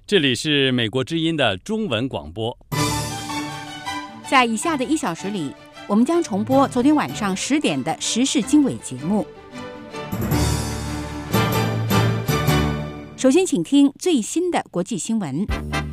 这里是美国之音的中文广播。 在以下的1小时里，我们将重播昨天晚上10点的时事经纬节目。首先请听最新的国际新闻。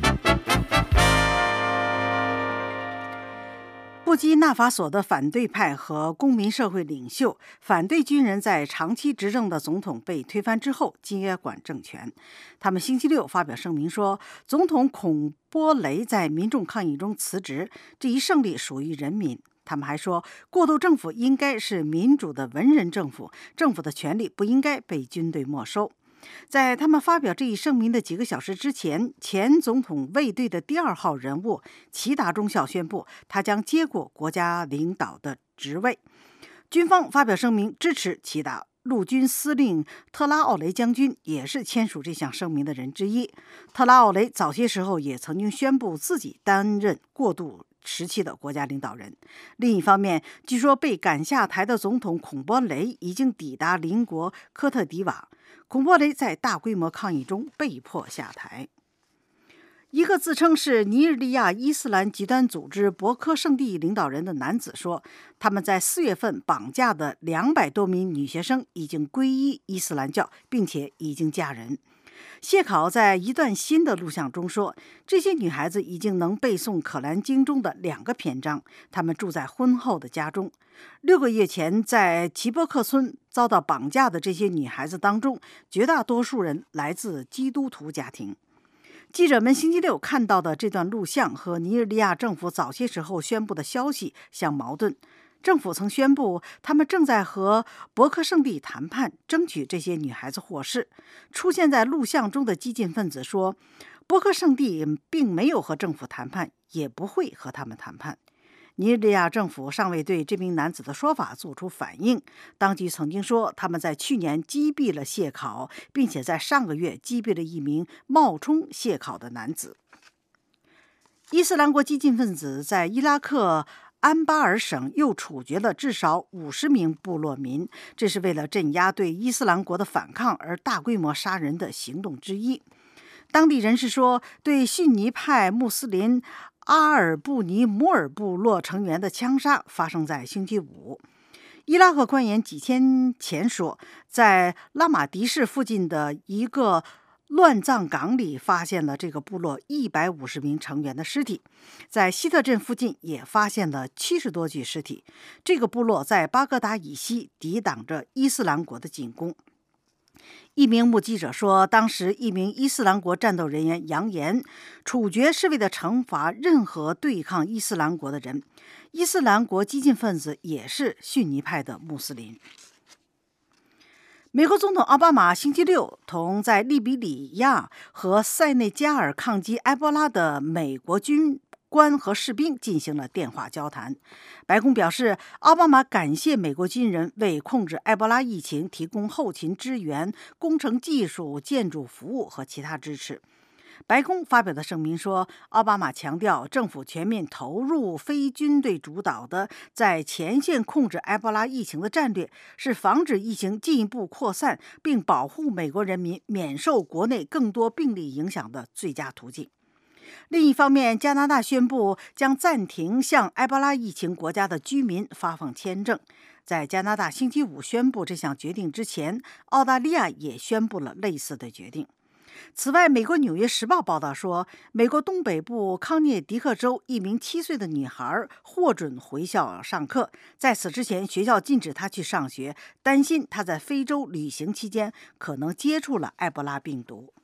布基纳法索的反对派和公民社会领袖反对军人在长期执政的总统被推翻之后接管政权。他们星期六发表声明说，总统孔波雷在民众抗议中辞职，这一胜利属于人民。他们还说，过渡政府应该是民主的文人政府，政府的权力不应该被军队没收。在他们发表这一声明的几个小时之前，前总统卫队的第2号人物齐达中校宣布，他将接过国家领导的职位。军方发表声明支持齐达，陆军司令特拉奥雷将军也是签署这项声明的人之一。特拉奥雷早些时候也曾经宣布自己担任过渡时期的国家领导人。另一方面，据说被赶下台的总统孔波雷已经抵达邻国科特迪瓦。孔波雷在大规模抗议中被迫下台。一个自称是尼日利亚伊斯兰极端组织博科圣地领导人的男子说，他们在4月份绑架的200多名女学生已经皈依伊斯兰教，并且已经嫁人。谢考在一段新的录像中说，这些女孩子已经能背诵《可兰经》中的2个篇章，她们住在婚后的家中。6个月前在齐波克村遭到绑架的这些女孩子当中，绝大多数人来自基督徒家庭。记者们星期六看到的这段录像和尼日利亚政府早些时候宣布的消息相矛盾。政府曾宣布，他们正在和博科圣地谈判，争取这些女孩子获释。出现在录像中的激进分子说，博科圣地并没有和政府谈判，也不会和他们谈判。尼日利亚政府尚未对这名男子的说法做出反应。当局曾经说，他们在去年击毙了谢考，并且在上个月击毙了一名冒充谢考的男子。伊斯兰国激进分子在伊拉克安巴尔省又处决了至少50名部落民，这是为了镇压对伊斯兰国的反抗而大规模杀人的行动之一。当地人士说，对逊尼派穆斯林阿尔布尼姆尔部落成员的枪杀发生在星期五。伊拉克官员几天前说，在拉玛迪市附近的一个乱葬岗里发现了这个部落150名成员的尸体，在希特镇附近也发现了70多具尸体。这个部落在巴格达以西抵挡着伊斯兰国的进攻。一名目击者说，当时一名伊斯兰国战斗人员扬言，处决是为了惩罚任何对抗伊斯兰国的人。伊斯兰国激进分子也是逊尼派的穆斯林。美国总统奥巴马星期六同在利比里亚和塞内加尔抗击埃博拉的美国军官和士兵进行了电话交谈。白宫表示，奥巴马感谢美国军人为控制埃博拉疫情提供后勤支援、工程技术、建筑服务和其他支持。白宫发表的声明说，奥巴马强调，政府全面投入非军队主导的在前线控制埃博拉疫情的战略，是防止疫情进一步扩散，并保护美国人民免受国内更多病例影响的最佳途径。另一方面，加拿大宣布将暂停向埃博拉疫情国家的居民发放签证。在加拿大星期五宣布这项决定之前，澳大利亚也宣布了类似的决定。此外，美国《纽约时报》报道说，美国东北部康涅狄克州一名7岁的女孩获准回校上课，在此之前，学校禁止她去上学，担心她在非洲旅行期间可能接触了埃博拉病毒。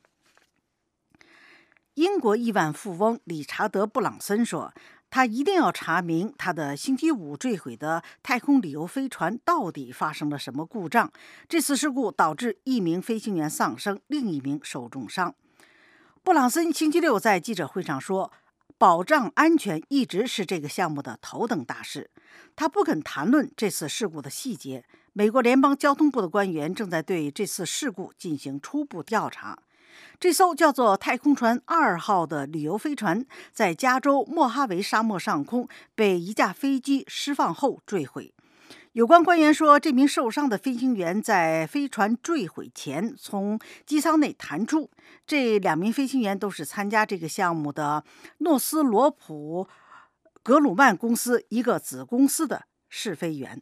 英国亿万富翁理查德·布朗森说，他一定要查明他的星期五坠毁的太空旅游飞船到底发生了什么故障。这次事故导致1名飞行员丧生，另1名受重伤。布朗森星期六在记者会上说，保障安全一直是这个项目的头等大事。他不肯谈论这次事故的细节。美国联邦交通部的官员正在对这次事故进行初步调查。这艘叫做太空船2号的旅游飞船在加州莫哈维沙漠上空被一架飞机释放后坠毁。 有关官员说，这名受伤的飞行员在飞船坠毁前从机舱内弹出。这2名飞行员都是参加这个项目的诺斯罗普格鲁曼公司一个子公司的试飞员。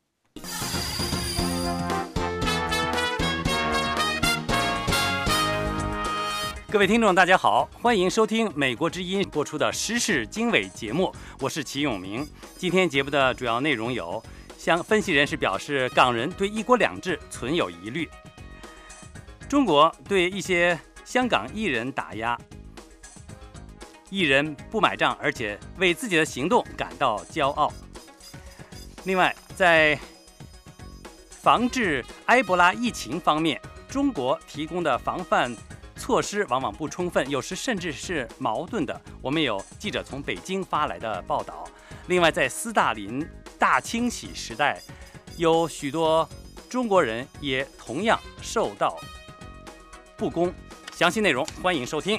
各位听众大家好，欢迎收听美国之音播出的时事经纬节目，我是齐永明。今天节目的主要内容有：分析人士表示，港人对一国两制存有疑虑；中国对一些香港艺人打压，艺人不买账，而且为自己的行动感到骄傲。另外，在防治埃博拉疫情方面，中国提供的防范措施往往不充分，有时甚至是矛盾的。我们有记者从北京发来的报道。另外，在斯大林大清洗时代，有许多中国人也同样受到不公。详细内容欢迎收听。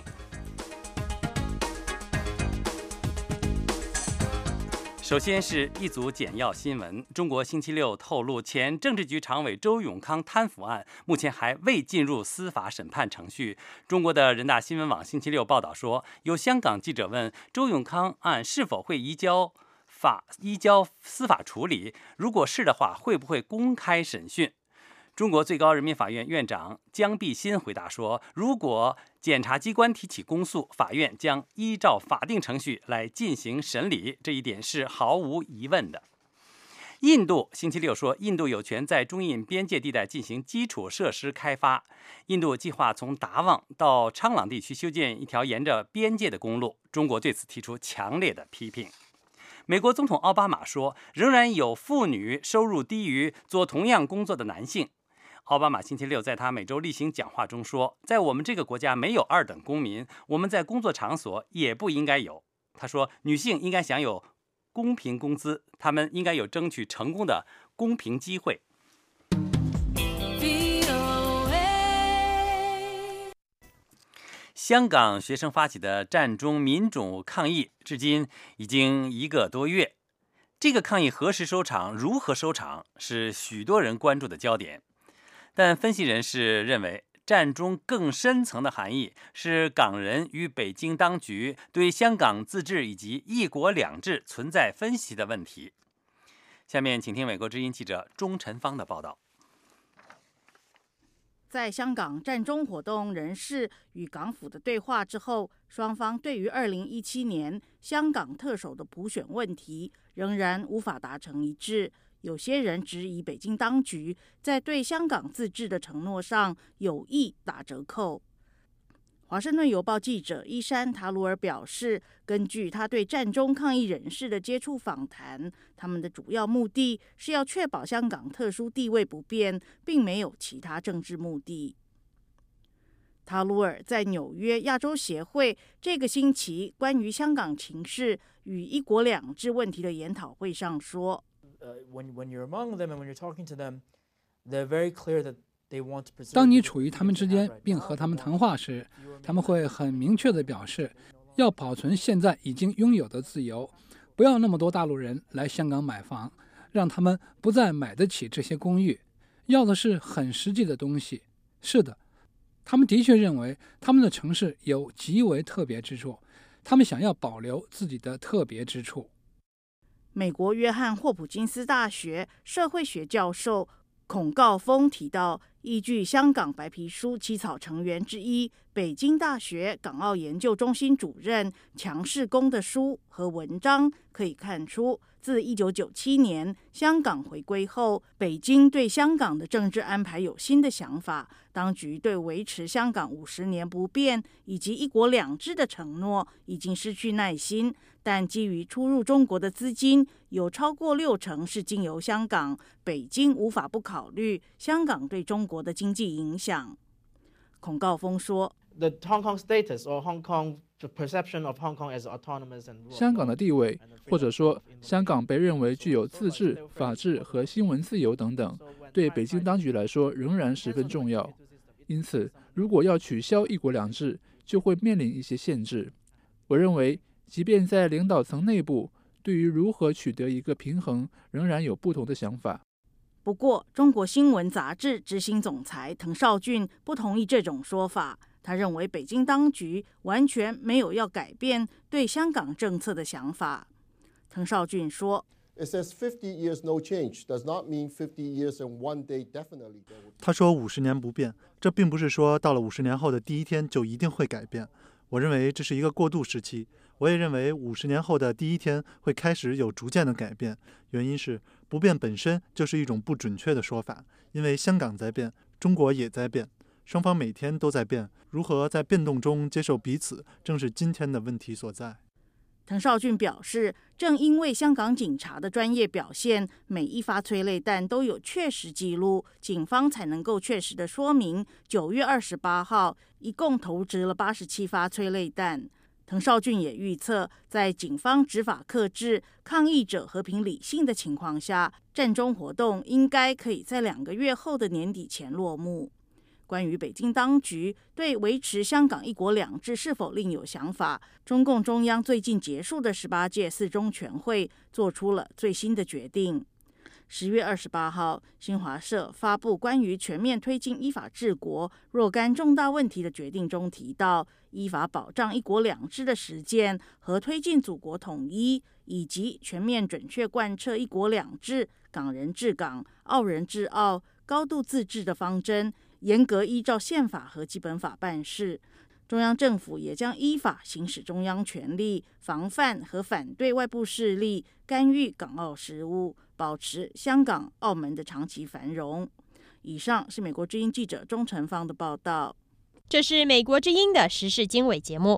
首先是一组简要新闻。中国星期六透露，前政治局常委周永康贪腐案目前还未进入司法审判程序。中国的人大新闻网星期六报道说，有香港记者问周永康案是否会移交司法处理，如果是的话，会不会公开审讯？中国最高人民法院院长江碧鑫回答说，如果检察机关提起公诉，法院将依照法定程序来进行审理，这一点是毫无疑问的。印度星期六说，印度有权在中印边界地带进行基础设施开发。印度计划从达旺到昌朗地区修建一条沿着边界的公路，中国对此提出强烈的批评。美国总统奥巴马说，仍然有妇女收入低于做同样工作的男性。奥巴马星期六在他每周例行讲话中说，在我们这个国家没有2等公民，我们在工作场所也不应该有。他说，女性应该享有公平工资，她们应该有争取成功的公平机会。香港学生发起的占中民主抗议至今已经1个多月，这个抗议何时收场、如何收场，是许多人关注的焦点。但分析人士认为，占中更深层的含义是港人与北京当局对香港自治以及一国两制存在分歧的问题。下面请听美国之音记者钟晨芳的报道。 在香港占中活动人士与港府的对话之后，双方对于2017年香港特首的普选问题仍然无法达成一致。有些人质疑北京当局在对香港自治的承诺上有意打折扣。华盛顿邮报记者伊珊·塔鲁尔表示，根据他对占中抗议人士的接触访谈，他们的主要目的是要确保香港特殊地位不变，并没有其他政治目的。塔鲁尔在纽约亚洲协会这个星期关于香港情势与一国两制问题的研讨会上说， 当你处于他们之间并和他们谈话时，他们会很明确地表示，要保存现在已经拥有的自由，不要那么多大陆人来香港买房，让他们不再买得起这些公寓，要的是很实际的东西。是的，他们的确认为他们的城市有极为特别之处，他们想要保留自己的特别之处。 美国约翰霍普金斯大学社会学教授孔诰峰提到，依据香港白皮书起草成员之一北京大学港澳研究中心主任强世功的书和文章可以看出，自1997年香港回归后，北京对香港的政治安排有新的想法，当局对维持香港50年不变以及一国两制的承诺已经失去耐心，但基于出入中国的资金有超过60%是经由香港，北京无法不考虑香港对中国的经济影响。孔诰峰说， 香港的地位，或者说香港被认为具有自治、法治和新闻自由等等，对北京当局来说仍然十分重要。因此，如果要取消一国两制，就会面临一些限制。我认为，即便在领导层内部，对于如何取得一个平衡，仍然有不同的想法。 不过，中国新闻杂志执行总裁滕绍俊不同意这种说法。他认为北京当局完全没有要改变对香港政策的想法。滕绍俊说， 他说50年不变，这并不是说到了50年后的第一天就一定会改变。我认为这是一个过渡时期，我也认为50年后的第一天会开始有逐渐的改变。原因是不变本身就是一种不准确的说法，因为香港在变，中国也在变，双方每天都在变，如何在变动中接受彼此，正是今天的问题所在。 滕绍俊表示，正因为香港警察的专业表现，每一发催泪弹都有确实记录，警方才能够确实的说明9月28号一共投掷了87发催泪弹。滕绍俊也预测，在警方执法克制、抗议者和平理性的情况下，战中活动应该可以在2个月后的年底前落幕。关于北京当局对维持香港一国两制是否另有想法，中共中央最近结束的18届四中全会做出了最新的决定。10月28号，新华社发布关于全面推进依法治国若干重大问题的决定中提到，依法保障一国两制的实践和推进祖国统一，以及全面准确贯彻一国两制、港人治港、澳人治澳、高度自治的方针，严格依照宪法和基本法办事。中央政府也将依法行使中央权力，防范和反对外部势力干预港澳事务，保持香港、澳门的长期繁荣。以上是美国之音记者钟成芳的报道。 这是美国之音的时事经纬节目。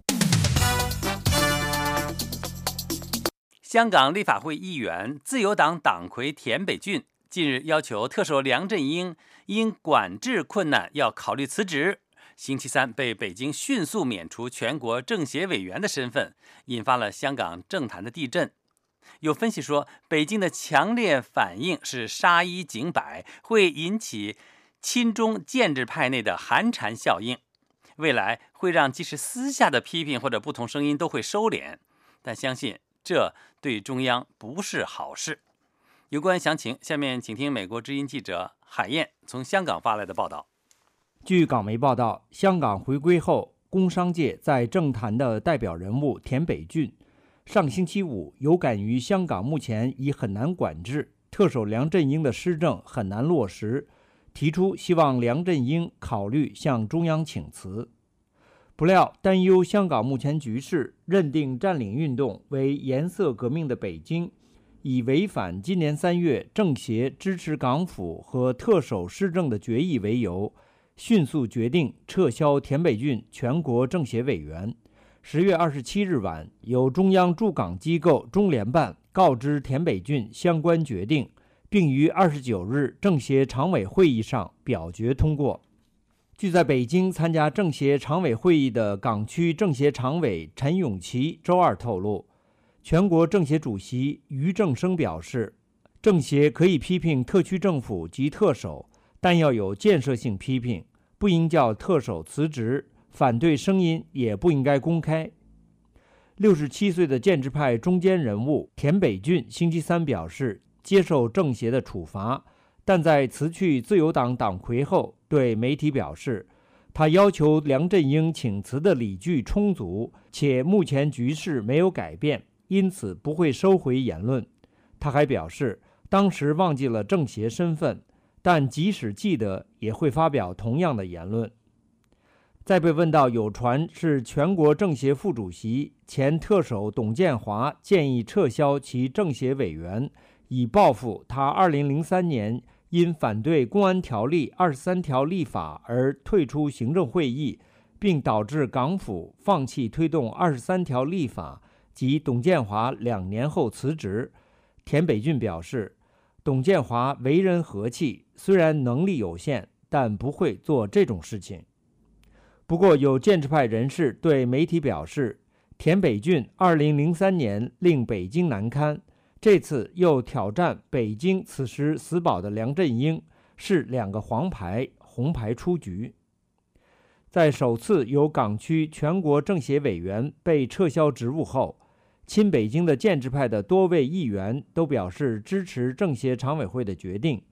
香港立法会议员、自由党党魁田北俊近日要求特首梁振英因管制困难要考虑辞职。星期三被北京迅速免除全国政协委员的身份，引发了香港政坛的地震。有分析说，北京的强烈反应是杀一儆百，会引起亲中建制派内的寒蝉效应，未来会让即使私下的批评或者不同声音都会收敛，但相信这对中央不是好事。有关详情，下面请听美国之音记者海燕从香港发来的报道。 据港媒报道，香港回归后，工商界在政坛的代表人物田北俊上星期五有感于香港目前已很难管制，特首梁振英的施政很难落实，提出希望梁振英考虑向中央请辞。不料担忧香港目前局势，认定占领运动为颜色革命的北京，以违反今年3月政协支持港府和特首施政的决议为由，迅速决定撤销田北俊全国政协委员。10月27日晚，由中央驻港机构中联办告知田北俊相关决定，并于29日政协常委会议上表决通过。据在北京参加政协常委会议的港区政协常委陈永琪周二透露，全国政协主席俞正声表示，政协可以批评特区政府及特首，但要有建设性批评，不应叫特首辞职，反对声音也不应该公开。67岁的建制派中坚人物田北俊星期三表示接受政协的处罚，但在辞去自由党党魁后，对媒体表示，他要求梁振英请辞的理据充足，且目前局势没有改变，因此不会收回言论。他还表示，当时忘记了政协身份，但即使记得也会发表同样的言论。在被问到有传是全国政协副主席前特首董建华建议撤销其政协委员，以报复他2003年因反对公安条例23条立法而退出行政会议，并导致港府放弃推动23条立法及董建华2年后辞职，田北俊表示，董建华为人和气，虽然能力有限，但不会做这种事情。不过有建制派人士对媒体表示，田北俊2003年令北京难堪，这次又挑战北京此时死保的梁振英，是2个黄牌，红牌出局。在首次有港区全国政协委员被撤销职务后，亲北京的建制派的多位议员都表示支持政协常委会的决定，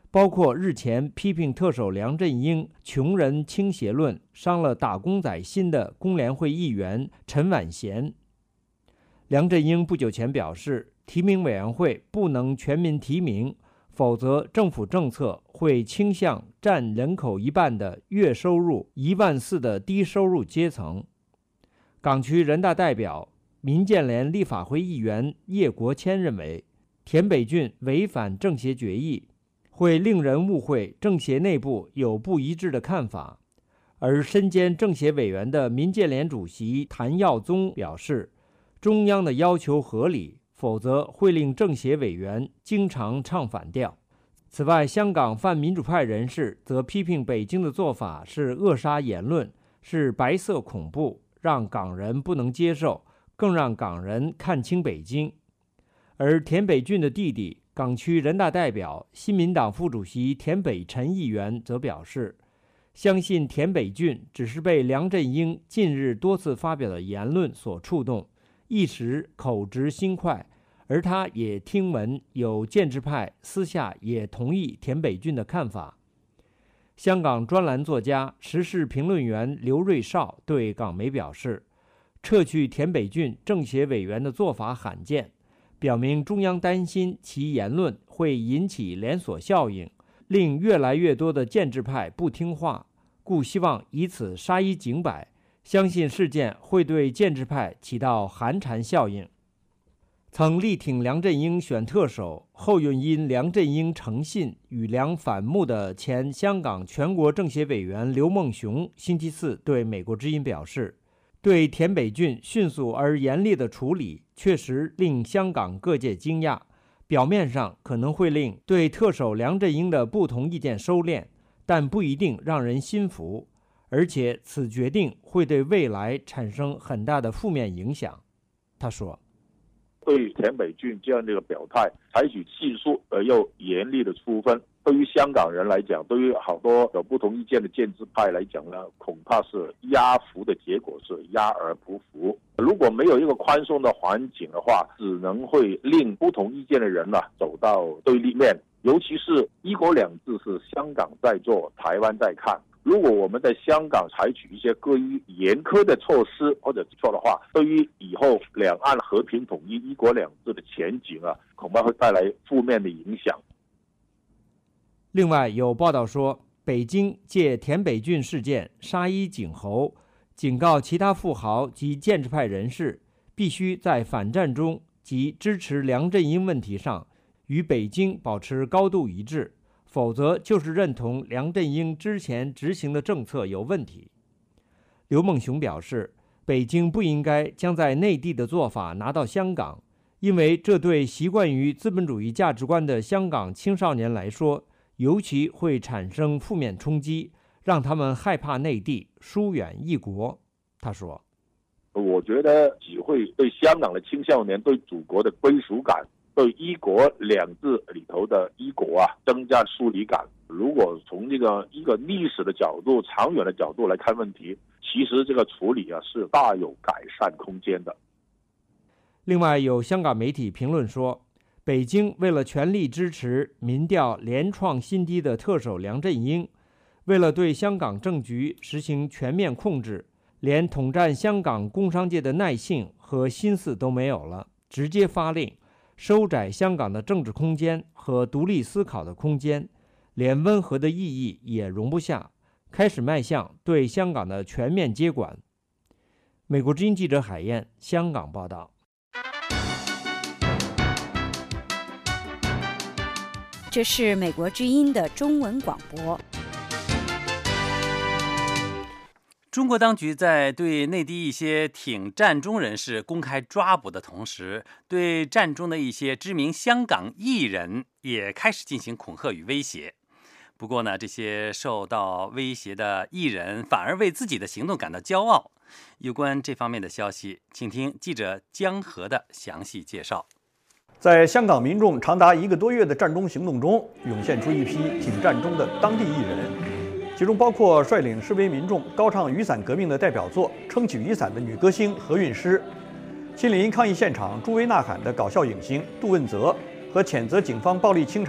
包括日前批评特首梁振英穷人倾斜论伤了打工仔心的工联会议员陈婉娴。梁振英不久前表示，提名委员会不能全民提名，否则政府政策会倾向占人口一半的月收入14000的低收入阶层。港区人大代表、民建联立法会议员叶国谦认为，田北俊违反政协决议，会令人误会政协内部有不一致的看法。而身兼政协委员的民建联主席谭耀宗表示，中央的要求合理，否则会令政协委员经常唱反调。此外，香港泛民主派人士则批评北京的做法是扼杀言论，是白色恐怖，让港人不能接受，更让港人看清北京。而田北俊的弟弟港区人大代表、新民党副主席田北辰议员则表示，相信田北俊只是被梁振英近日多次发表的言论所触动，一时口直心快，而他也听闻有建制派私下也同意田北俊的看法。香港专栏作家、时事评论员刘瑞绍对港媒表示，撤去田北俊政协委员的做法罕见，表明中央担心其言论会引起连锁效应，令越来越多的建制派不听话，故希望以此杀一儆百，相信事件会对建制派起到寒蝉效应。曾力挺梁振英选特首，后又因梁振英诚信与梁反目的前香港全国政协委员刘梦熊星期四对美国之音表示，对田北俊迅速而严厉的处理确实令香港各界惊讶，表面上可能会令对特首梁振英的不同意见收敛，但不一定让人心服，而且此决定会对未来产生很大的负面影响。他说， 对田北俊这样的一个表态采取迅速而又严厉的处分，对于香港人来讲，对于好多有不同意见的建制派来讲呢，恐怕是压服的结果是压而不服。如果没有一个宽松的环境的话，只能会令不同意见的人走到对立面。尤其是一国两制是香港在做，台湾在看。如果我们在香港采取一些过于严苛的措施或者错的话，对于以后两岸和平统一、一国两制的前景恐怕会带来负面的影响。 另外有报道说，北京借田北俊事件杀一儆猴，警告其他富豪及建制派人士必须在反战中及支持梁振英问题上与北京保持高度一致，否则就是认同梁振英之前执行的政策有问题。刘梦熊表示，北京不应该将在内地的做法拿到香港，因为这对习惯于资本主义价值观的香港青少年来说，尤其会产生负面冲击，让他们害怕内地，疏远异国。他说， 我觉得只会对香港的青少年对祖国的归属感，对一国两制里头的一国增加疏离感。如果从这个一个历史的角度、长远的角度来看问题，其实这个处理是大有改善空间的。 另外有香港媒体评论说，北京为了全力支持民调连创新低的特首梁振英，为了对香港政局实行全面控制，连统战香港工商界的耐性和心思都没有了，直接发令收窄香港的政治空间和独立思考的空间，连温和的意义也容不下，开始迈向对香港的全面接管。美国之音记者海燕，香港报道。 这是美国之音的中文广播。 中国当局在对内地一些挺战中人士公开抓捕的同时，对战中的一些知名香港艺人也开始进行恐吓与威胁。不过呢，这些受到威胁的艺人反而为自己的行动感到骄傲。有关这方面的消息，请听记者江河的详细介绍。 在香港民众长达1个多月的战中行动中，涌现出一批挺战中的当地艺人，其中包括率领示威民众高唱雨伞革命的代表作《撑起雨伞》的女歌星何韵诗，亲临抗议现场助威呐喊的搞笑影星杜汶泽，和谴责警方暴力清场、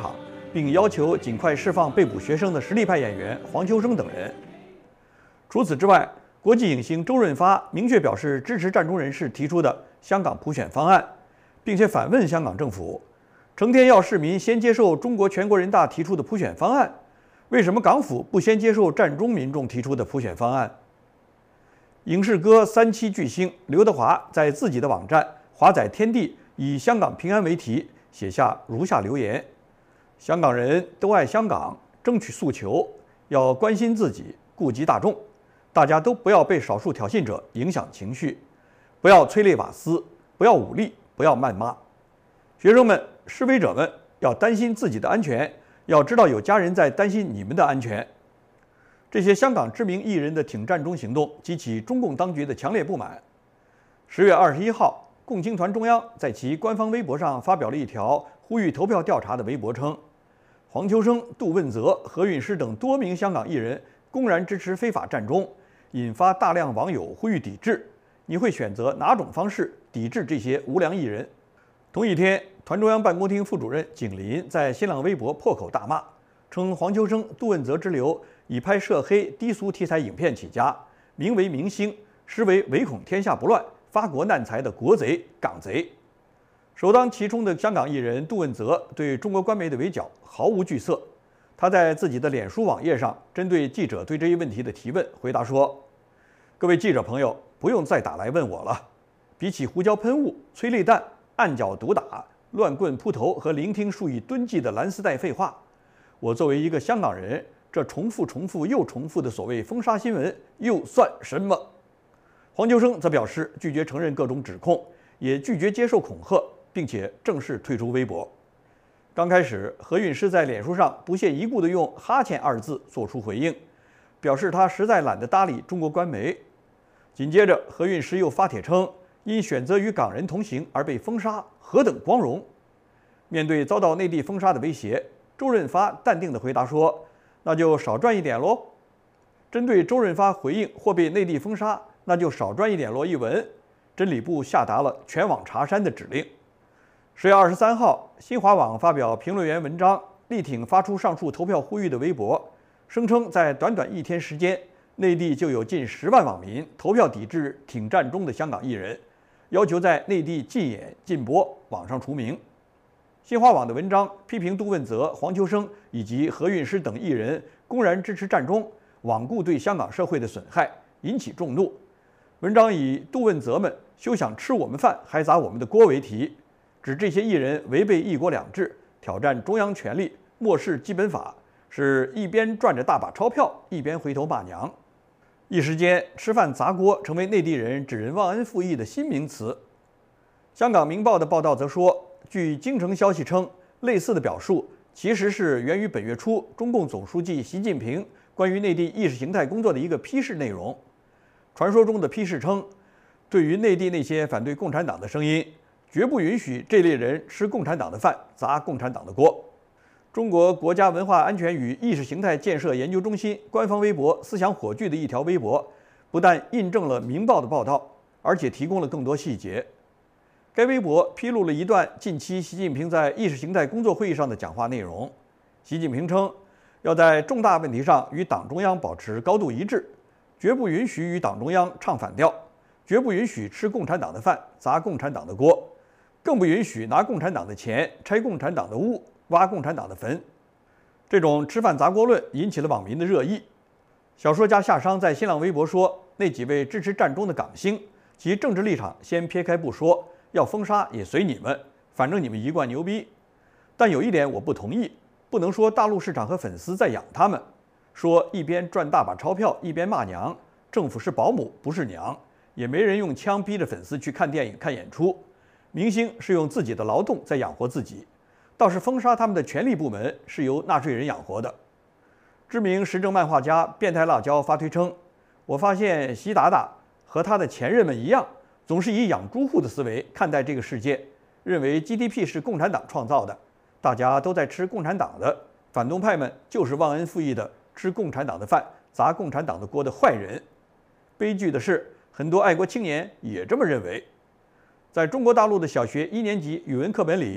并要求尽快释放被捕学生的实力派演员黄秋生等人。除此之外，国际影星周润发明确表示支持战中人士提出的香港普选方案，并且反问香港政府：成天要市民先接受中国全国人大提出的普选方案，为什么港府不先接受战中民众提出的普选方案？影视歌三栖巨星刘德华在自己的网站华载天地以香港平安为题，写下如下留言：香港人都爱香港，争取诉求，要关心自己，顾及大众，大家都不要被少数挑衅者影响情绪，不要催泪瓦斯，不要武力，不要谩骂。学生们、示威者们要担心自己的安全，要知道有家人在担心你们的安全。这些香港知名艺人的挺战中行动激起中共当局的强烈不满。10月21号，共青团中央在其官方微博上发表了一条呼吁投票调查的微博，称黄秋生、杜汶泽、何韵诗等多名香港艺人公然支持非法战中，引发大量网友呼吁抵制。你会选择哪种方式抵制这些无良艺人？同一天，团中央办公厅副主任景林在新浪微博破口大骂，称黄秋生、杜汶泽之流以拍涉黑低俗题材影片起家，名为明星，实为唯恐天下不乱、发国难财的国贼、港贼。首当其冲的香港艺人杜汶泽对中国官媒的围剿毫无惧色，他在自己的脸书网页上针对记者对这一问题的提问回答说：各位记者朋友，不用再打来问我了，比起胡椒喷雾、催泪弹、按脚毒打、乱棍扑头和聆听数以吨计的蓝丝带废话，我作为一个香港人，这重复又重复的所谓封杀新闻又算什么？黄秋生则表示拒绝承认各种指控，也拒绝接受恐吓，并且正式退出微博。刚开始，何韵诗在脸书上不屑一顾地用哈欠2字做出回应，表示他实在懒得搭理中国官媒。紧接着，何韵诗又发帖称，因选择与港人同行而被封杀，何等光荣！面对遭到内地封杀的威胁，周润发淡定地回答说：那就少赚一点喽。针对周润发回应或被内地封杀，那就少赚一点咯一文，真理部下达了全网查删的指令。10月23号，新华网发表评论员文章，力挺发出上述投票呼吁的微博，声称在短短1天时间，内地就有近10万网民投票抵制挺战中的香港艺人，要求在内地禁演禁播，网上除名。新华网的文章批评杜汶泽、黄秋生以及何韵诗等艺人公然支持战中，罔顾对香港社会的损害，引起众怒。文章以杜汶泽们休想吃我们饭还砸我们的锅为题，指这些艺人违背一国两制，挑战中央权力，漠视基本法，是一边赚着大把钞票，一边回头骂娘。一时间，吃饭砸锅成为内地人指人忘恩负义的新名词。香港《明报》的报道则说，据京城消息称，类似的表述其实是源于本月初中共总书记习近平关于内地意识形态工作的一个批示内容。传说中的批示称，对于内地那些反对共产党的声音，绝不允许这类人吃共产党的饭，砸共产党的锅。中国国家文化安全与意识形态建设研究中心官方微博思想火炬的一条微博，不但印证了《明报》的报道，而且提供了更多细节。该微博披露了一段近期习近平在意识形态工作会议上的讲话内容。习近平称，要在重大问题上与党中央保持高度一致，绝不允许与党中央唱反调，绝不允许吃共产党的饭，砸共产党的锅，更不允许拿共产党的钱，拆共产党的屋，挖共产党的坟。这种吃饭砸锅论引起了网民的热议。小说家夏商在新浪微博说，那几位支持战中的港星，其政治立场先撇开不说，要封杀也随你们，反正你们一贯牛逼。但有一点我不同意，不能说大陆市场和粉丝在养他们，说一边赚大把钞票一边骂娘，政府是保姆不是娘，也没人用枪逼着粉丝去看电影看演出，明星是用自己的劳动在养活自己，倒是封杀他们的权力部门是由纳税人养活的。知名时政漫画家变态辣椒发推称，我发现习大大和他的前任们一样，总是以养猪户的思维看待这个世界，认为 GDP 是共产党创造的，大家都在吃共产党的，反动派们就是忘恩负义的吃共产党的饭，砸共产党的锅的坏人。悲剧的是，很多爱国青年也这么认为。在中国大陆的小学1年级语文课本里，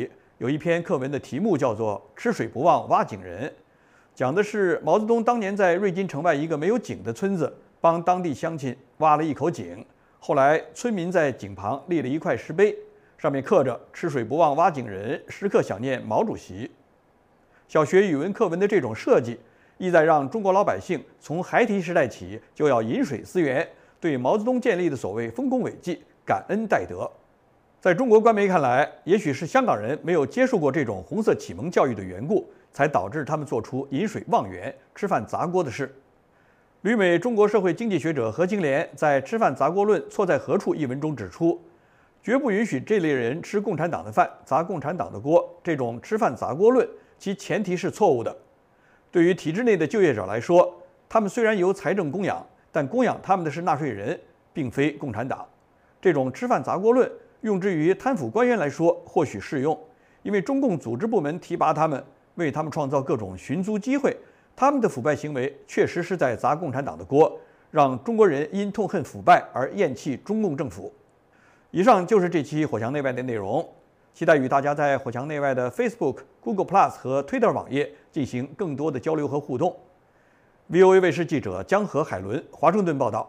有一篇课文的题目叫做《吃水不忘挖井人》，讲的是毛泽东当年在瑞金城外一个没有井的村子，帮当地乡亲挖了一口井。后来村民在井旁立了一块石碑，上面刻着“吃水不忘挖井人，时刻想念毛主席”。小学语文课文的这种设计，意在让中国老百姓从孩提时代起就要饮水思源，对毛泽东建立的所谓丰功伟绩感恩戴德。在中国官媒看来，也许是香港人没有接受过这种红色启蒙教育的缘故，才导致他们做出饮水忘源、吃饭砸锅的事。旅美中国社会经济学者何清廉在《吃饭砸锅论错在何处》一文中指出，绝不允许这类人吃共产党的饭、砸共产党的锅。这种吃饭砸锅论，其前提是错误的。对于体制内的就业者来说，他们虽然由财政供养，但供养他们的是纳税人，并非共产党。这种吃饭砸锅论用之于贪腐官员来说或许适用，因为中共组织部门提拔他们，为他们创造各种寻租机会，他们的腐败行为确实是在砸共产党的锅，让中国人因痛恨腐败而厌弃中共政府。以上就是这期火墙内外的内容，期待与大家在火墙内外的 Facebook、Google Plus 和 Twitter 网页进行更多的交流和互动。VOA 卫视记者江河、海伦，华盛顿报道。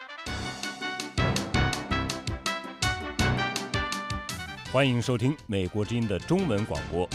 欢迎收听美国之音的中文广播。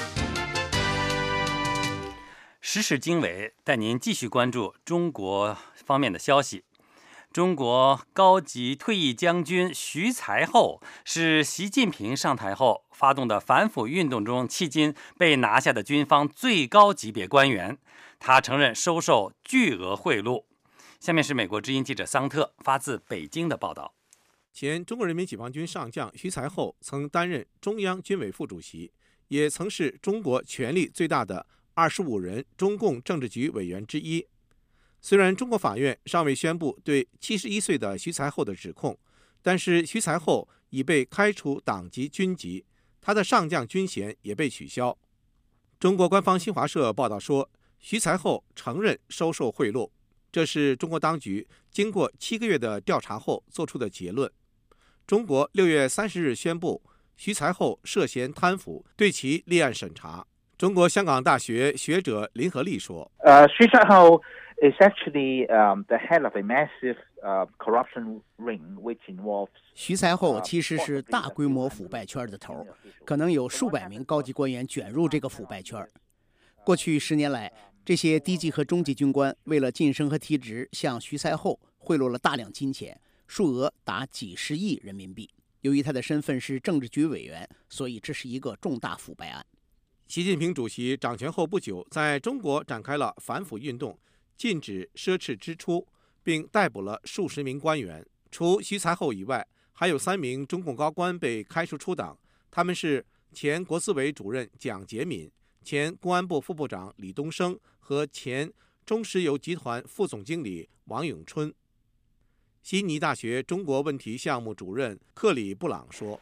时事经纬带您继续关注中国方面的消息。中国高级退役将军徐才厚是习近平上台后发动的反腐运动中迄今被拿下的军方最高级别官员，他承认收受巨额贿赂。下面是美国之音记者桑特发自北京的报道。 前中国人民解放军上将徐才厚曾担任中央军委副主席，也曾是中国权力最大的25人中共政治局委员之一。虽然中国法院尚未宣布对71岁的徐才厚的指控，但是徐才厚已被开除党籍军籍，他的上将军衔也被取消。中国官方新华社报道说，徐才厚承认收受贿赂，这是中国当局经过7个月的调查后做出的结论。中国6月30日宣布，徐才厚涉嫌贪腐，对其立案审查。中国香港大学学者林和利说， 徐才厚is actually the head of a massive corruption ring, which involves. 徐才厚其实是大规模腐败圈的头，可能有数百名高级官员卷入这个腐败圈。过去10年来，这些低级和中级军官为了晋升和提职，向徐才厚贿赂了大量金钱，数额达几十亿人民币。由于他的身份是政治局委员，所以这是一个重大腐败案。 习近平主席掌权后不久，在中国展开了反腐运动，禁止奢侈支出，并逮捕了数十名官员。除徐才厚以外，还有3名中共高官被开除出党，他们是前国资委主任蒋洁敏、前公安部副部长李东生和前中石油集团副总经理王永春。悉尼大学中国问题项目主任克里布朗说，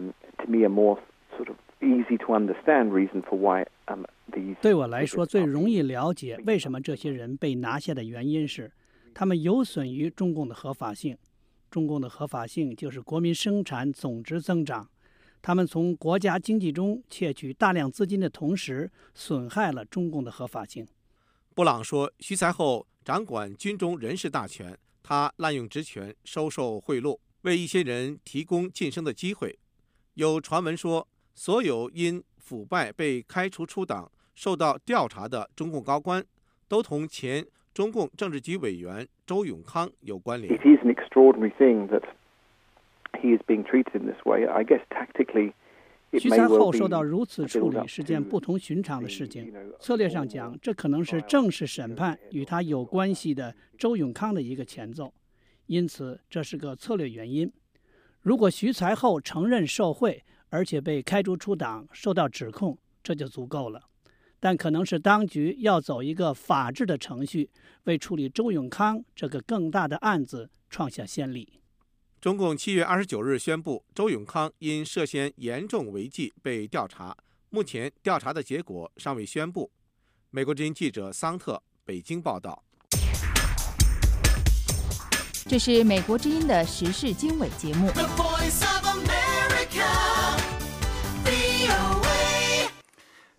对我来说，最容易了解为什么这些人被拿下的原因是，他们有损于中共的合法性。中共的合法性就是国民生产总值增长。他们从国家经济中窃取大量资金的同时，损害了中共的合法性。 布朗说，徐才厚掌管军中人事大权，他滥用职权，收受贿赂，为一些人提供晋升的机会。有传闻说，所有因腐败被开除出党、受到调查的中共高官，都同前中共政治局委员周永康有关联。 徐才厚受到如此处理是件不同寻常的事情。策略上讲，这可能是正式审判与他有关系的周永康的一个前奏，因此这是个策略原因。如果徐才厚承认受贿，而且被开除出党，受到指控，这就足够了。但可能是当局要走一个法治的程序，为处理周永康这个更大的案子创下先例。 中共7月29日宣布，周永康因涉嫌严重违纪被调查，目前调查的结果尚未宣布。美国之音记者桑特北京报道。 这是美国之音的时事经纬节目。The Voice of America, VOA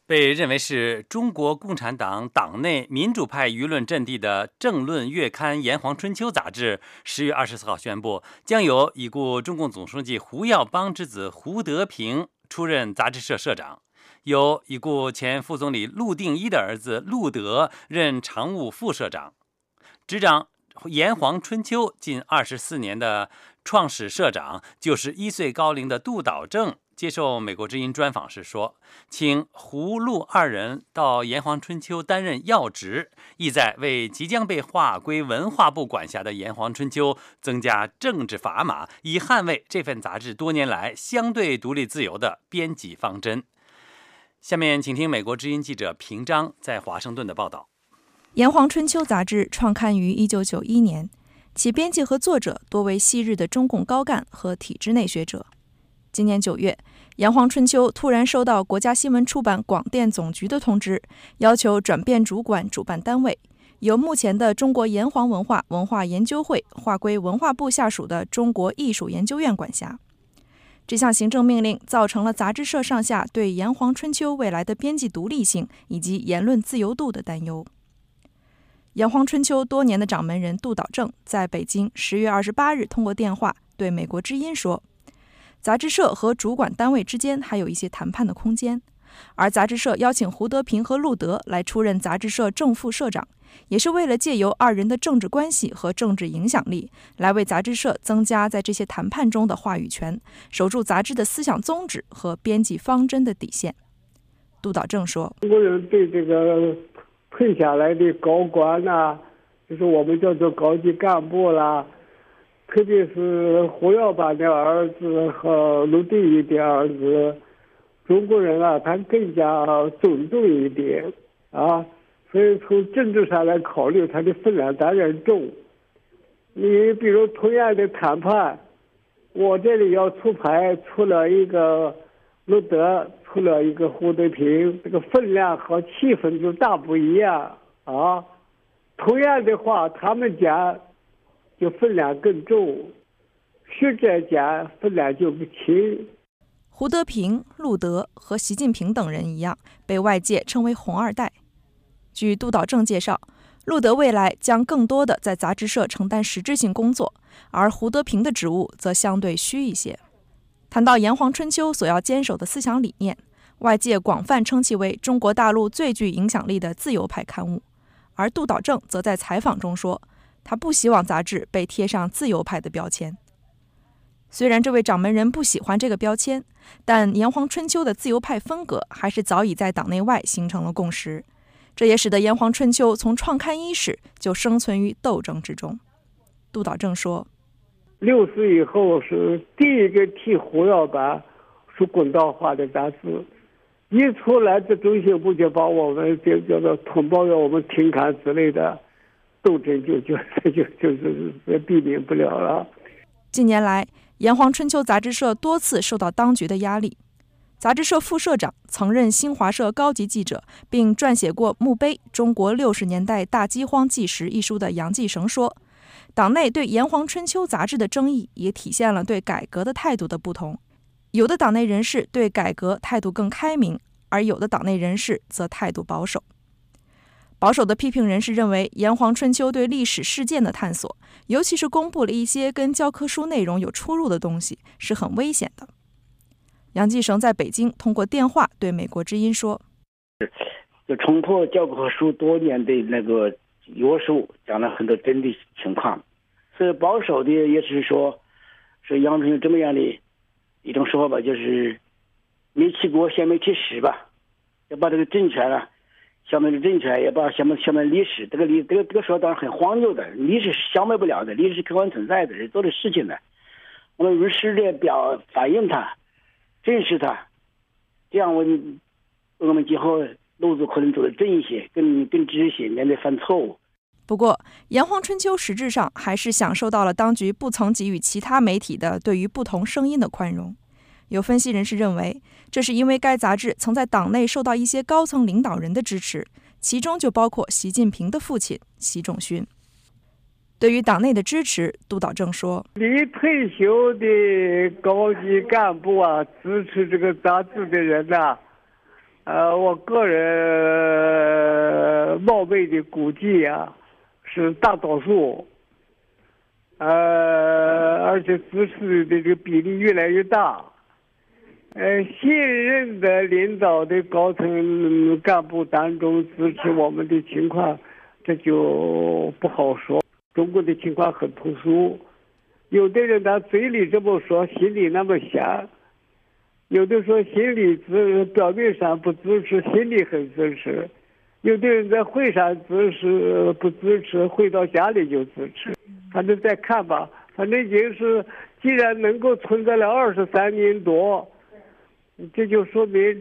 被认为是中国共产党党内民主派舆论阵地的政论月刊《炎黄春秋》杂志10月24号宣布，将由已故中共总书记胡耀邦之子胡德平出任杂志社社长，由已故前副总理陆定一的儿子陆德任常务副社长。执掌《炎黄春秋》近24年的创始社长91岁高龄的杜导正接受美国之音专访时说，请胡陆二人到炎黄春秋担任要职，意在为即将被划归文化部管辖的炎黄春秋增加政治砝码，以捍卫这份杂志多年来相对独立自由的编辑方针。下面请听美国之音记者平章在华盛顿的报道。 炎黄春秋杂志创刊于1991年，其编辑和作者多为昔日的中共高干和体制内学者。今年9月，炎黄春秋突然收到国家新闻出版广电总局的通知，要求转变主管主办单位，由目前的中国炎黄文化文化研究会划归文化部下属的中国艺术研究院管辖。这项行政命令造成了杂志社上下对炎黄春秋未来的编辑独立性以及言论自由度的担忧。炎黄春秋多年的掌门人杜导正在北京10月28日通过电话对美国之音说，杂志社和主管单位之间还有一些谈判的空间，而杂志社邀请胡德平和陆德来出任杂志社正副社长，也是为了借由二人的政治关系和政治影响力，来为杂志社增加在这些谈判中的话语权，守住杂志的思想宗旨和编辑方针的底线。杜导正说， 中国人对这个退下来的高官啦，就是我们叫做高级干部啦，特别是胡耀邦的儿子和陆定一的儿子，中国人啊，他更加尊重一点啊，所以从政治上来考虑，他的分量当然重。你比如同样的谈判，我这里要出牌，出了一个陆德，出了一个胡德平，这个分量和气氛就大不一样啊。同样的话，他们讲就分量更重，学者讲分量就不轻。 胡德平、陆德和习近平等人一样，被外界称为红二代。据杜导正介绍，陆德未来将更多的在杂志社承担实质性工作，而胡德平的职务则相对虚一些。谈到炎黄春秋所要坚守的思想理念，外界广泛称其为中国大陆最具影响力的自由派刊物，而杜导正则在采访中说，他不希望杂志被贴上自由派的标签。虽然这位掌门人不喜欢这个标签，但炎黄春秋的自由派风格还是早已在党内外形成了共识，这也使得炎黄春秋从创刊伊始就生存于斗争之中。杜导正说 ，60以后是第一个替胡耀邦说公道话的杂志，一出来这中宣部就把我们就叫做通报要我们停刊之类的斗争就是避免不了了。 近年来，炎黄春秋杂志社多次受到当局的压力。杂志社副社长、曾任新华社高级记者，并撰写过墓碑《中国60年代大饥荒纪实》一书的杨继绳说，党内对炎黄春秋杂志的争议也体现了对改革的态度的不同。有的党内人士对改革态度更开明，而有的党内人士则态度保守。保守的批评人士认为，炎黄春秋对历史事件的探索，尤其是公布了一些跟教科书内容有出入的东西，是很危险的。杨继绳在北京通过电话对美国之音说， 就冲破教科书多年的那个约束，讲了很多真的情况。所以保守的也是说杨春秋这么样的一种说法吧，就是没起锅先没起屎吧，要把这个政权啊，消灭了政权，也把消灭历史。这个说当然很荒谬的，历史是消灭不了的，历史是客观存在的，是做的事情的。我们如实的反映它，正视它，这样我们今后路子可能走得正一些，更直一些，免得犯错误。 不过，炎黄春秋实质上还是享受到了当局不曾给予其他媒体的对于不同声音的宽容。有分析人士认为，这是因为该杂志曾在党内受到一些高层领导人的支持，其中就包括习近平的父亲习仲勋。对于党内的支持，杜导正说， 离退休的高级干部啊，支持这个杂志的人啊， 我个人冒昧的估计啊，是大多数，而且支持的这个比例越来越大。现任的领导的高层干部当中支持我们的情况，这就不好说。中国的情况很特殊，有的人他嘴里这么说，心里那么想。有的说心里表面上不支持，心里很支持；有的人在会上支持不支持，回到家里就支持。反正再看吧，反正已经是既然能够存在了23年多，这就说明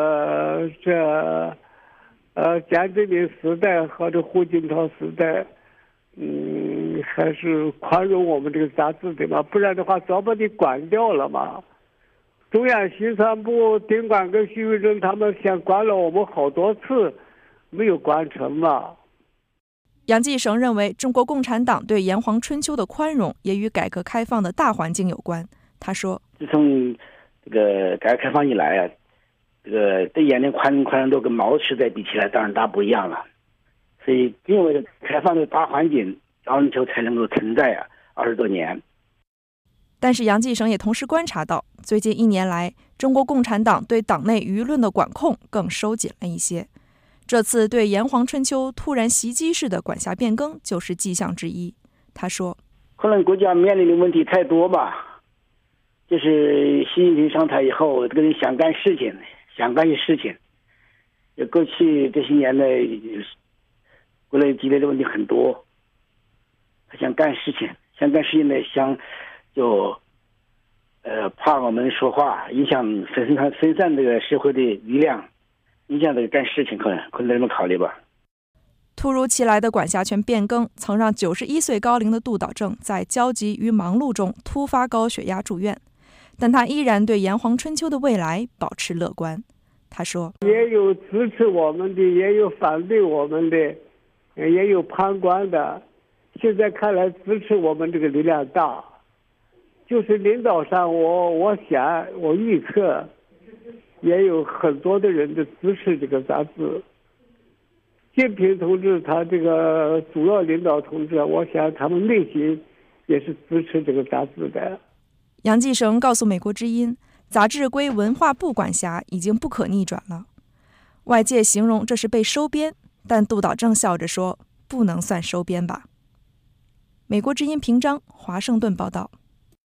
江泽民时代和这胡锦涛时代，还是宽容我们这个杂志的嘛，不然的话早把你关掉了嘛。中央宣传部丁管跟徐伟珍他们先关了我们好多次，没有关成嘛。 杨继绳认为，中国共产党对炎黄春秋的宽容也与改革开放的大环境有关。他说：“ 自从这个改革开放以来啊，这个对眼的宽容度跟毛时代比起来，当然大不一样了。所以，因为开放的大环境，春秋才能够存在啊20多年。” 但是杨继绳也同时观察到，最近1年来，中国共产党对党内舆论的管控更收紧了一些。这次对炎黄春秋突然袭击式的管辖变更就是迹象之一。他说：“ 可能国家面临的问题太多吧，就是习近平上台以后，这个人想干事情，想干些事情。过去这些年呢，国内积累的问题很多，他想干事情呢，就怕我们说话影响分散这个社会的力量，影响这个干事情，可能这么考虑吧。” 突如其来的管辖权变更曾让91岁高龄的杜导正在焦急与忙碌中突发高血压住院，但他依然对炎黄春秋的未来保持乐观。他说：“ 也有支持我们的，也有反对我们的，也有旁观的。现在看来，支持我们这个力量大。就是领导上，我想，我预测，也有很多的人的支持这个杂志。习近平同志他这个主要领导同志，我想他们内心也是支持这个杂志的。” 杨继绳告诉美国之音，杂志归文化部管辖已经不可逆转了。外界形容这是被收编，但杜导正笑着说：“不能算收编吧。”美国之音平章，华盛顿报道。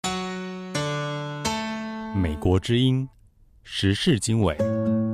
美国之音时事经纬。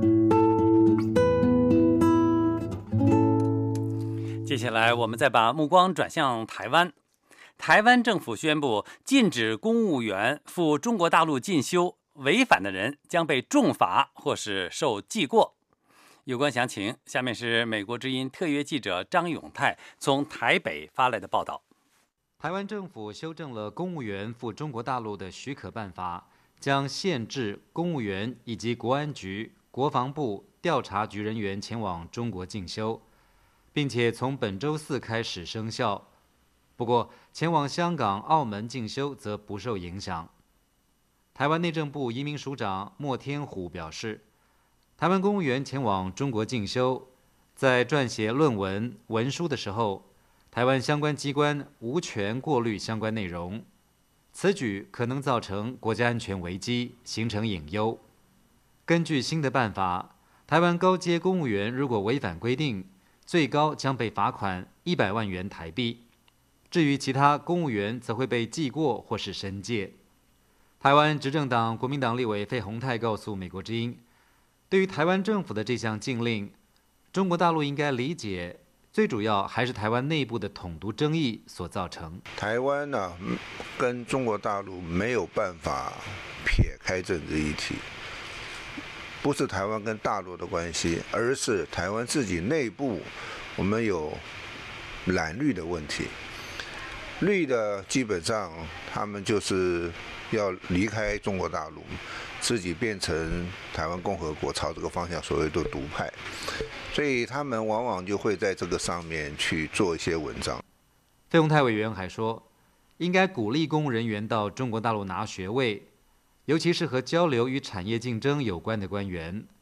接下来我们再把目光转向台湾。台湾政府宣布禁止公务员赴中国大陆进修，违反的人将被重罚或是受记过。有关详情，下面是美国之音特约记者张永泰从台北发来的报道。 台湾政府修正了公务员赴中国大陆的许可办法，将限制公务员以及国安局、国防部调查局人员前往中国进修，并且从本周4开始生效。不过，前往香港、澳门进修则不受影响。台湾内政部移民署长莫天虎表示，台湾公务员前往中国进修，在撰写论文、文书的时候，台湾相关机关无权过滤相关内容，此举可能造成国家安全危机，形成隐忧。根据新的办法，台湾高阶公务员如果违反规定，最高将被罚款100万元台币。至于其他公务员，则会被记过或是申诫。台湾执政党国民党立委费鸿泰告诉美国之音，对于台湾政府的这项禁令，中国大陆应该理解，最主要还是台湾内部的统独争议所造成。 台湾呢，跟中国大陆没有办法撇开政治议题，不是台湾跟大陆的关系，而是台湾自己内部，我们有蓝绿的问题。绿的基本上他们就是要离开中国大陆，自己变成台湾共和国，朝这个方向所谓的独派，所以他们往往就会在这个上面去做一些文章。 费鸿泰委员还说，应该鼓励公务人员到中国大陆拿学位，尤其是和交流与产业竞争有关的官员。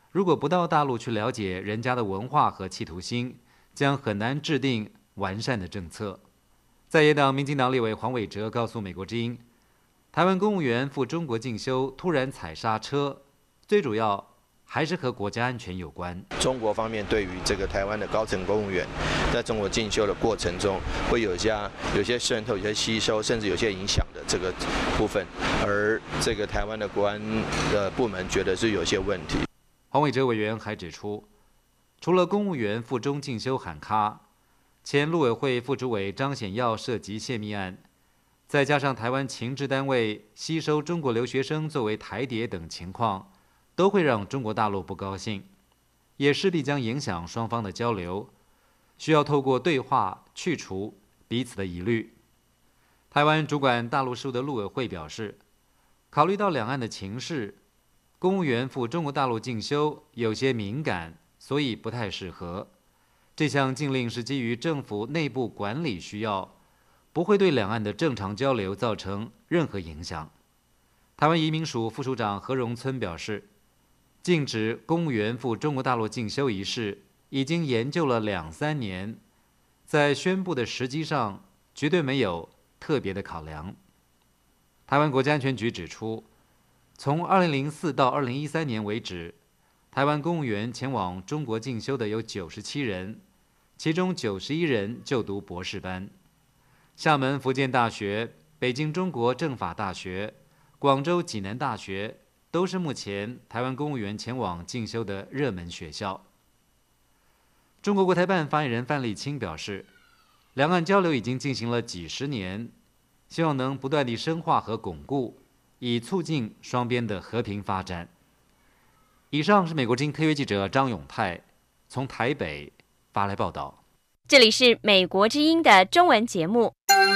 如果不到大陆去了解人家的文化和企图心，将很难制定完善的政策。在野党民进党立委黄伟哲告诉美国之音，台湾公务员赴中国进修突然踩刹车，最主要还是和国家安全有关。 中国方面对于这个台湾的高层公务员在中国进修的过程中，会有些渗透、有些吸收，甚至有些影响的这个部分，而这个台湾的国安的部门觉得是有些问题。 黄伟哲委员还指出，除了公务员赴中进修喊卡，前陆委会副主委张显耀涉及泄密案，再加上台湾情治单位吸收中国留学生作为台谍等情况，都会让中国大陆不高兴，也势必将影响双方的交流，需要透过对话去除彼此的疑虑。台湾主管大陆事务的陆委会表示，考虑到两岸的情势，公务员赴中国大陆进修有些敏感，所以不太适合。这项禁令是基于政府内部管理需要，不会对两岸的正常交流造成任何影响。台湾移民署副署长何荣村表示，禁止公务员赴中国大陆进修一事已经研究了2-3年，在宣布的时机上绝对没有特别的考量。台湾国家安全局指出，从2004到2013年为止，台湾公务员前往中国进修的有97人，其中91人就读博士班。厦门福建大学、北京中国政法大学、广州济南大学都是目前台湾公务员前往进修的热门学校。中国国台办发言人范立清表示，两岸交流已经进行了几十年，希望能不断地深化和巩固，以促进双边的和平发展。以上是美国之音特约记者张永泰从台北发来报道。 这里是美国之音的中文节目。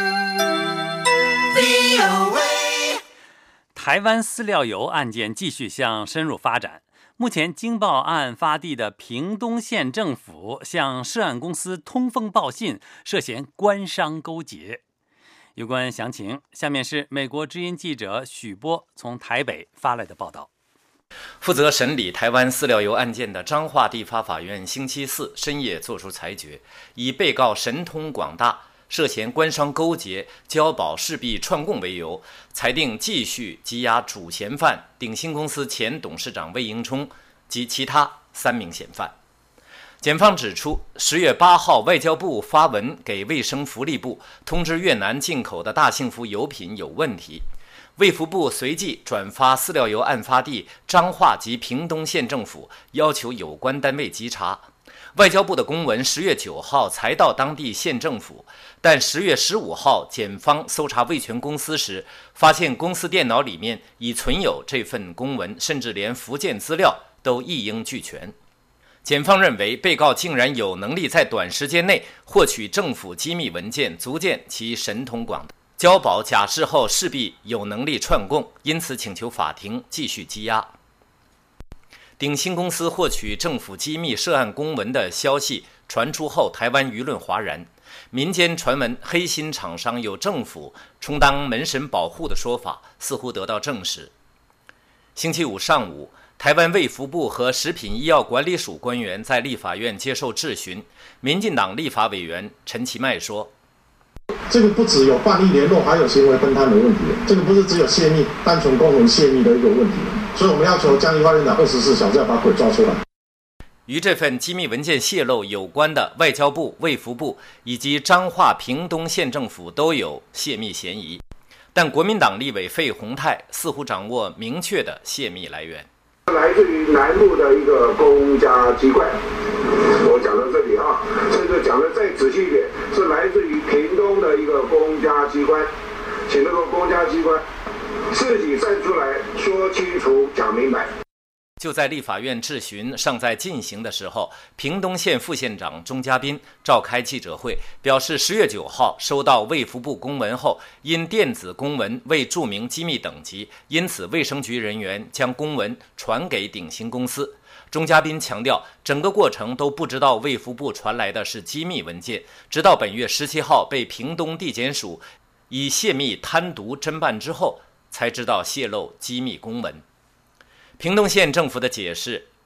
台湾饲料油案件继续向深入发展。目前经报案发地的屏东县政府向涉案公司通风报信，涉嫌官商勾结。有关详情，下面是美国之音记者许波从台北发来的报道。 负责审理台湾饲料油案件的彰化地方法院星期四深夜作出裁决，以被告神通广大，涉嫌官商勾结、交保事弊串供为由，裁定继续羁押主嫌犯鼎新公司前董事长魏应充及其他3名嫌犯。检方指出，10月8号，外交部发文给卫生福利部通知越南进口的大幸福油品有问题。卫福部随即转发饲料油案发地彰化及屏东县政府，要求有关单位稽查。外交部的公文10月9号才到当地县政府，但10月15号检方搜查味全公司时，发现公司电脑里面已存有这份公文，甚至连附件资料都一应俱全。检方认为，被告竟然有能力在短时间内获取政府机密文件，足见其神通广大。交保假释后势必有能力串供，因此请求法庭继续羁押。鼎新公司获取政府机密涉案公文的消息传出后，台湾舆论哗然，民间传闻黑心厂商有政府充当门神保护的说法似乎得到证实。星期五上午，台湾卫福部和食品医药管理署官员在立法院接受质询，民进党立法委员陈其迈说， 这个不只有办理联络，还有行为分摊的问题。这个不是只有泄密，单纯公文泄密的一个问题。所以我们要求江宜桦院长24小时要把鬼抓出来。 与这份机密文件泄露有关的外交部、卫福部以及彰化屏东县政府都有泄密嫌疑，但国民党立委费鸿泰似乎掌握明确的泄密来源。 来自于南部的一个公家机关，我讲到这里啊，甚至讲的再仔细一点，是来自于屏东的一个公家机关，请那个公家机关自己站出来说清楚、讲明白。 就在立法院质询尚在进行的时候，屏东县副县长钟嘉宾召开记者会，表示10月9号收到卫福部公文后，因电子公文未注明机密等级，因此卫生局人员将公文传给鼎新公司。钟嘉宾强调，整个过程都不知道卫福部传来的是机密文件，直到本月17号被屏东地检署以泄密贪渎侦办之后，才知道泄露机密公文。屏东县政府的解释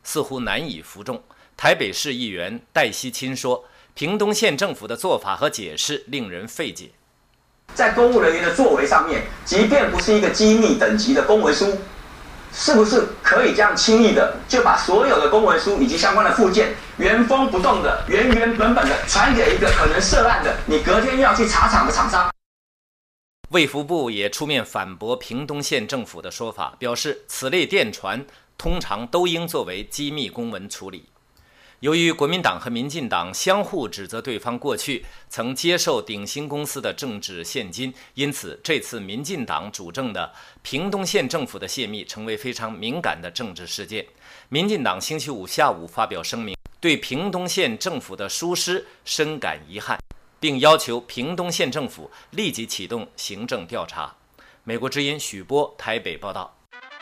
似乎难以服众。台北市议员戴希钦说，屏东县政府的做法和解释令人费解。 在公务人员的作为上面，即便不是一个机密等级的公文书，是不是可以这样轻易的就把所有的公文书以及相关的附件原封不动的、原本的传给一个可能涉案的你隔天要去查厂的厂商？ 卫福部也出面反驳屏东县政府的说法，表示此类电传通常都应作为机密公文处理。由于国民党和民进党相互指责对方过去曾接受鼎新公司的政治现金，因此这次民进党主政的屏东县政府的泄密成为非常敏感的政治事件。民进党星期五下午发表声明，对屏东县政府的疏失深感遗憾，并要求屏东县政府立即启动行政调查。美国之音许波台北报道。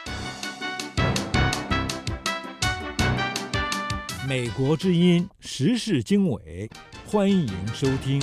美国之音时事经纬，欢迎收听。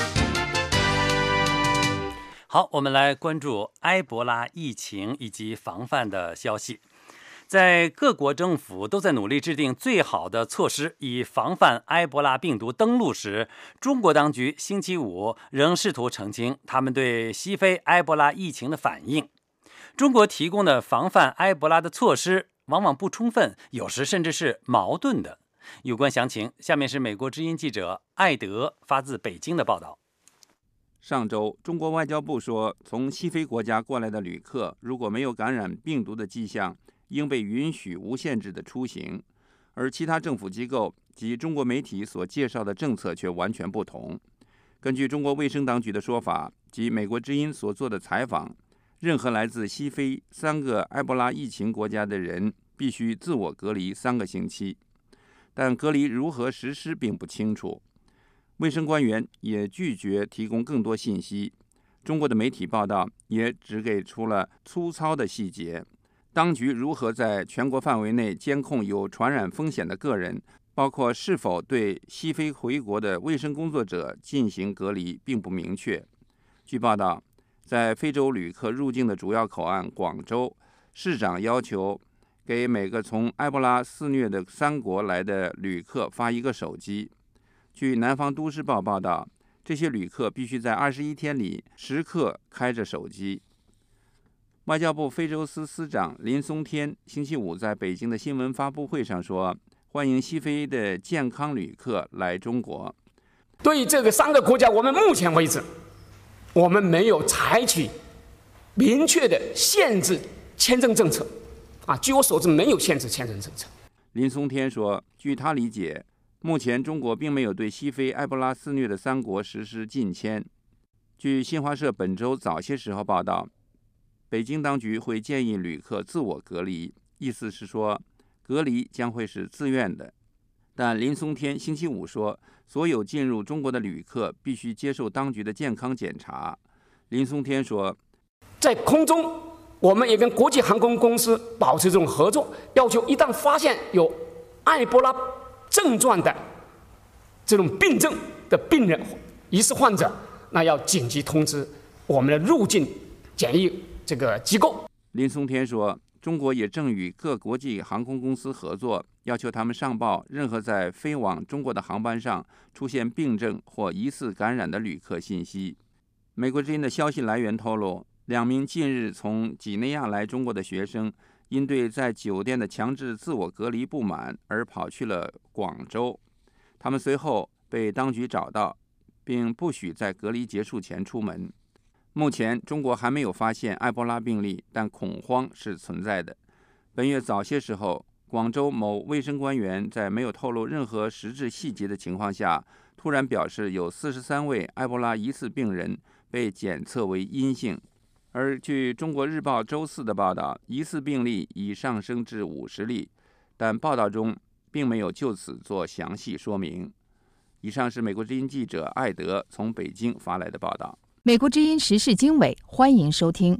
好，我们来关注埃博拉疫情以及防范的消息。在各国政府都在努力制定最好的措施，以防范埃博拉病毒登陆时，中国当局星期五仍试图澄清他们对西非埃博拉疫情的反应。中国提供的防范埃博拉的措施往往不充分，有时甚至是矛盾的。有关详情，下面是美国之音记者艾德发自北京的报道。 上周，中国外交部说，从西非国家过来的旅客如果没有感染病毒的迹象，应被允许无限制的出行。而其他政府机构及中国媒体所介绍的政策却完全不同。根据中国卫生当局的说法及美国之音所做的采访，任何来自西非3个埃博拉疫情国家的人必须自我隔离3个星期。但隔离如何实施并不清楚，卫生官员也拒绝提供更多信息。中国的媒体报道也只给出了粗糙的细节。当局如何在全国范围内监控有传染风险的个人，包括是否对西非回国的卫生工作者进行隔离，并不明确。据报道，在非洲旅客入境的主要口岸广州，市长要求给每个从埃博拉肆虐的3国来的旅客发1个手机。据南方都市报报道，这些旅客必须在21天里时刻开着手机。外交部非洲司司长林松天星期五在北京的新闻发布会上说，欢迎西非的健康旅客来中国。 对于这个3个国家，我们目前为止，我们没有采取明确的限制签证政策。据我所知，没有限制签证政策。 林松天说，据他理解，目前中国并没有对西非埃博拉肆虐的3国实施禁签。据新华社本周早些时候报道，北京当局会建议旅客自我隔离，意思是说隔离将会是自愿的。但林松天星期五说，所有进入中国的旅客必须接受当局的健康检查。林松天说， 在空中我们也跟国际航空公司保持这种合作，要求一旦发现有埃博拉症状的这种病症的病人、疑似患者，那要紧急通知我们的入境检疫这个机构。 林松天说，中国也正与各国际航空公司合作，要求他们上报任何在飞往中国的航班上出现病症或疑似感染的旅客信息。美国之音的消息来源透露，2名近日从几内亚来中国的学生，因对在酒店的强制自我隔离不满而跑去了广州。他们随后被当局找到，并不许在隔离结束前出门。目前中国还没有发现埃博拉病例，但恐慌是存在的。本月早些时候，广州某卫生官员在没有透露任何实质细节的情况下，突然表示有43位埃博拉疑似病人被检测为阴性。而据中国日报周4的报道，疑似病例已上升至50例，但报道中并没有就此做详细说明。以上是美国之音记者艾德从北京发来的报道。 美国之音时事经纬，欢迎收听。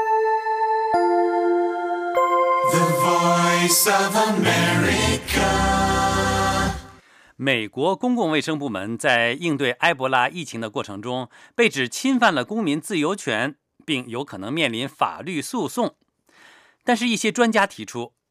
The Voice of America。 美国公共卫生部门在应对埃博拉疫情的过程中，被指侵犯了公民自由权，并有可能面临法律诉讼。但是，一些专家提出，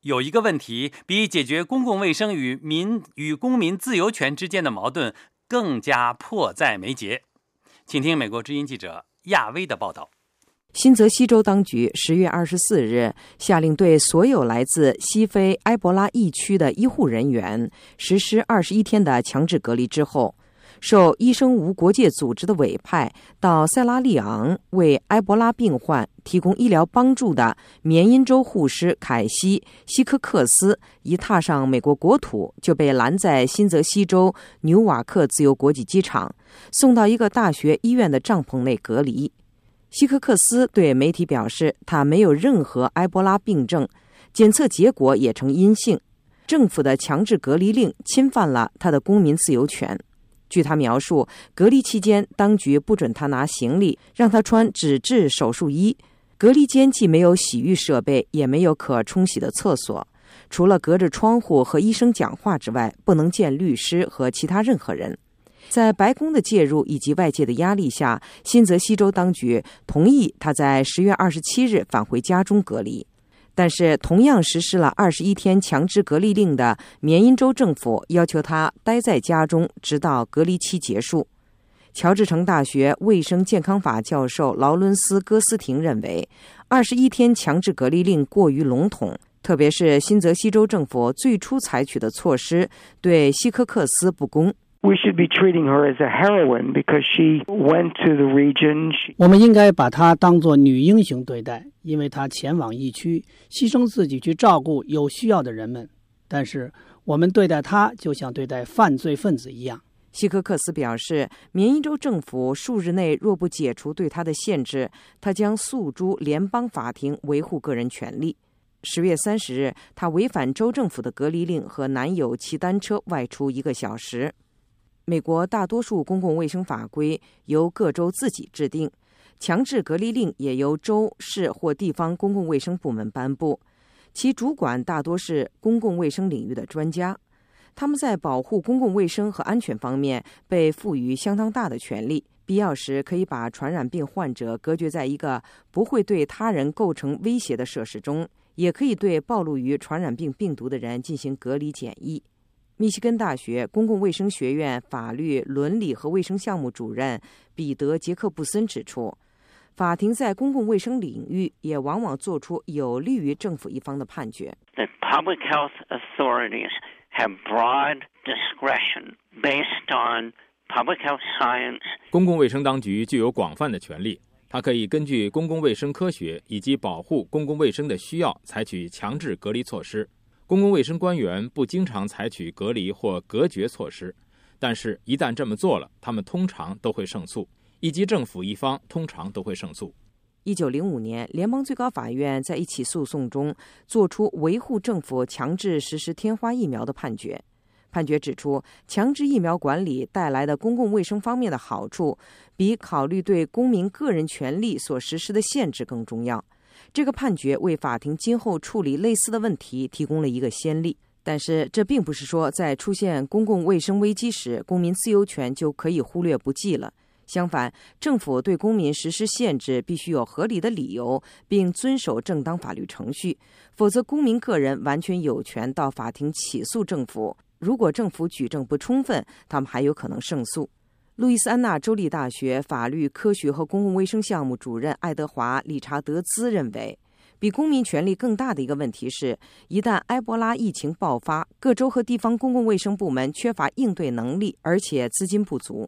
有一个问题比解决公共卫生与公民自由权之间的矛盾更加迫在眉睫。请听美国之音记者亚威的报道。 新泽西州当局10月24日下令对所有来自西非埃博拉疫区的医护人员实施21天的强制隔离之后，受医生无国界组织的委派到塞拉利昂为埃博拉病患提供医疗帮助的缅因州护士凯西·希科克斯一踏上美国国土，就被拦在新泽西州纽瓦克自由国际机场，送到一个大学医院的帐篷内隔离。希科克斯对媒体表示，他没有任何埃博拉病症，检测结果也呈阴性。政府的强制隔离令侵犯了他的公民自由权。据他描述，隔离期间当局不准他拿行李，让他穿纸质手术衣。隔离间既没有洗浴设备，也没有可冲洗的厕所，除了隔着窗户和医生讲话之外，不能见律师和其他任何人。在白宫的介入以及外界的压力下，新泽西州当局同意他在10月27日返回家中隔离。但是同样实施了21天强制隔离令的缅因州政府要求他待在家中直到隔离期结束。乔治城大学卫生健康法教授劳伦斯·戈斯廷认为21天强制隔离令过于笼统，特别是新泽西州政府最初采取的措施对希科克斯不公。 We should be treating her as a heroine because she went to the region. 我们应该把她当作女英雄对待，因为她前往疫区，牺牲自己去照顾有需要的人们。但是我们对待她就像对待犯罪分子一样。 希科克斯表示，缅因州政府数日内若不解除对他的限制，他将诉诸联邦法庭维护个人权利。10月30日，他违反州政府的隔离令，和男友骑单车外出1个小时。美国大多数公共卫生法规由各州自己制定，强制隔离令也由州、市或地方公共卫生部门颁布，其主管大多是公共卫生领域的专家。他们在保护公共卫生和安全方面被赋予相当大的权利，必要时可以把传染病患者隔绝在一个不会对他人构成威胁的设施中，也可以对暴露于传染病病毒的人进行隔离检疫。密西根大学公共卫生学院法律、伦理和卫生项目主任彼得·杰克布森指出，法庭在公共卫生领域也往往做出有利于政府一方的判决。 The public health authorities have broad discretion based on public health science. 公共卫生当局具有广泛的权利，它可以根据公共卫生科学以及保护公共卫生的需要采取强制隔离措施。公共卫生官员不经常采取隔离或隔绝措施，但是一旦这么做了，他们通常都会胜诉，以及政府一方通常都会胜诉。 1905年，联邦最高法院在一起诉讼中作出维护政府强制实施天花疫苗的判决。判决指出，强制疫苗管理带来的公共卫生方面的好处，比考虑对公民个人权利所实施的限制更重要。这个判决为法庭今后处理类似的问题提供了一个先例，但是这并不是说在出现公共卫生危机时，公民自由权就可以忽略不计了。相反，政府对公民实施限制必须有合理的理由，并遵守正当法律程序，否则公民个人完全有权到法庭起诉政府。如果政府举证不充分，他们还有可能胜诉。路易斯安那州立大学法律、科学和公共卫生项目主任爱德华·理查德兹认为，比公民权利更大的一个问题是，一旦埃博拉疫情爆发，各州和地方公共卫生部门缺乏应对能力，而且资金不足。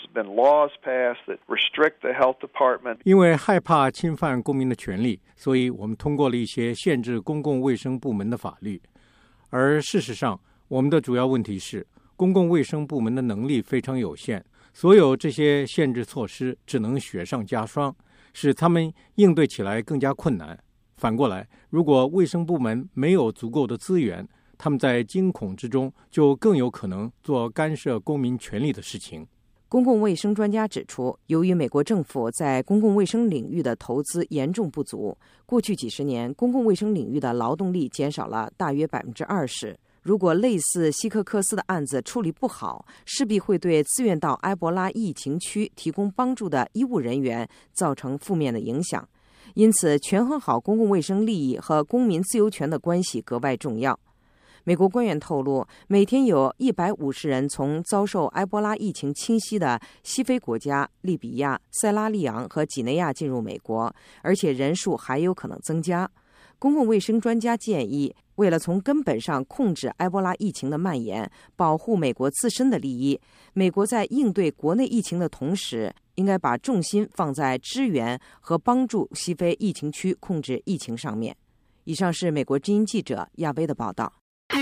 因为害怕侵犯公民的权利，所以我们通过了一些限制公共卫生部门的法律。而事实上，我们的主要问题是，公共卫生部门的能力非常有限，所有这些限制措施只能雪上加霜，使他们应对起来更加困难。反过来，如果卫生部门没有足够的资源，他们在惊恐之中就更有可能做干涉公民权利的事情。 公共卫生专家指出，由于美国政府在公共卫生领域的投资严重不足，过去几十年公共卫生领域的劳动力减少了大约20%。如果类似希克克斯的案子处理不好，势必会对自愿到埃博拉疫情区提供帮助的医务人员造成负面的影响。 因此权衡好公共卫生利益和公民自由权的关系格外重要。美国官员透露，每天有150人从遭受埃博拉疫情侵袭的西非国家利比亚、塞拉利昂和几内亚进入美国，而且人数还有可能增加。公共卫生专家建议，为了从根本上控制埃博拉疫情的蔓延，保护美国自身的利益，美国在应对国内疫情的同时，应该把重心放在支援和帮助西非疫情区控制疫情上面。以上是美国之音记者亚薇的报道。